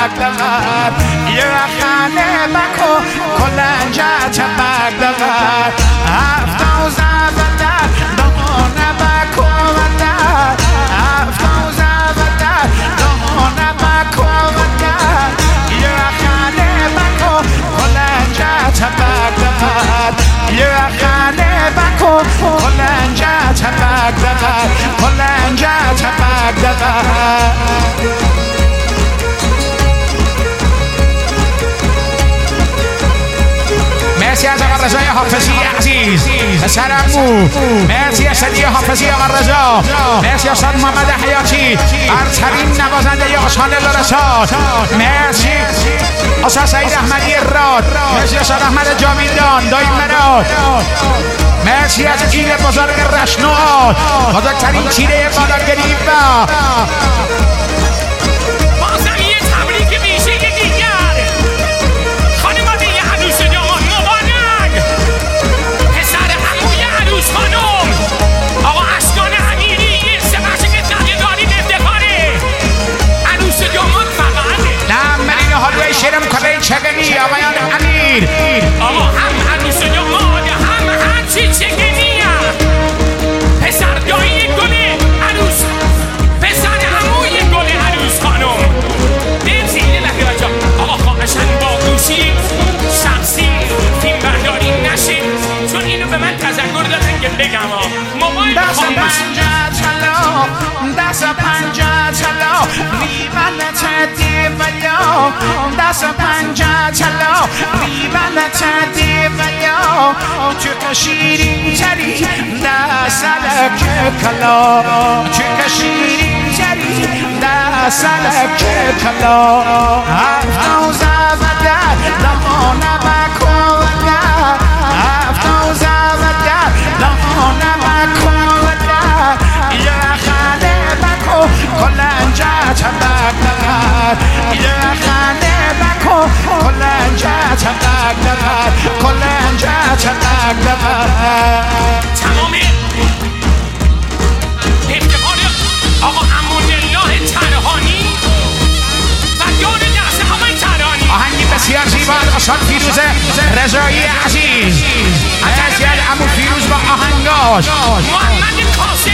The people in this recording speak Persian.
دغدغت یخانه بکو کلنجت بگدغت هفته و زبدت دمونه بکو ودت هفته و زبدت دمونه بکو ودت یخانه بکو کلنجت بگدغت یخانه بکو کلنجت بگدغت کلنجت بگدغت مرسی از آقا رضای حافظی عزیز پسرمو مرسی از صدیق حافظی آقا رضا مرسی از استاد محمد حیاتی برترین نوازنده آشانل رساد مرسی استاد سعید احمدی راد مرسی استاد احمد جاویدان دایی مراد مرسی از چیره بزرگ رشنوات بزرگترین چیره بالادگری با بازم یه تبریک میشه که دیگر خانمات یه عروس جوان مبارک پسر عموی عروس خانم آقا اشکان امیری یه سبشه که تقیداری افتخاره عروس جوان فقط نم مرین حالوی شیرم کده چگنی آقایان امیر آقا هم عروس جوان هم هرچی چگنی پسر دایی گل عروس پسر عموی گل عروس خانم مرسی اینه لحظه بچه آقا خواهشن با گوشی شخصی فیلم برداری نشه چون اینو به من تذکر دادن که بگم موبایل دست خاموش پنجه چلو دست پنجه چلو ریبنت دیولو دست پنجه چلو ریبنت دیولو چه شیرین تری دستلک کلا چه شیرین تری دستلک کلا هفته و زبده دمانه بکوده هفته و زبده دمانه بکوده یخانه بکو کلنجت بگدغت یخانه بکو کلنجت بگدغت کلنجت بگدغت تمام افتخار آقا امونالله ترهانی و دور دست همه ترهانی آهنگی بسیار زیبا استاد فیروز رضایی عزیز از عمو فیروز با آهنگاش محمد قاسم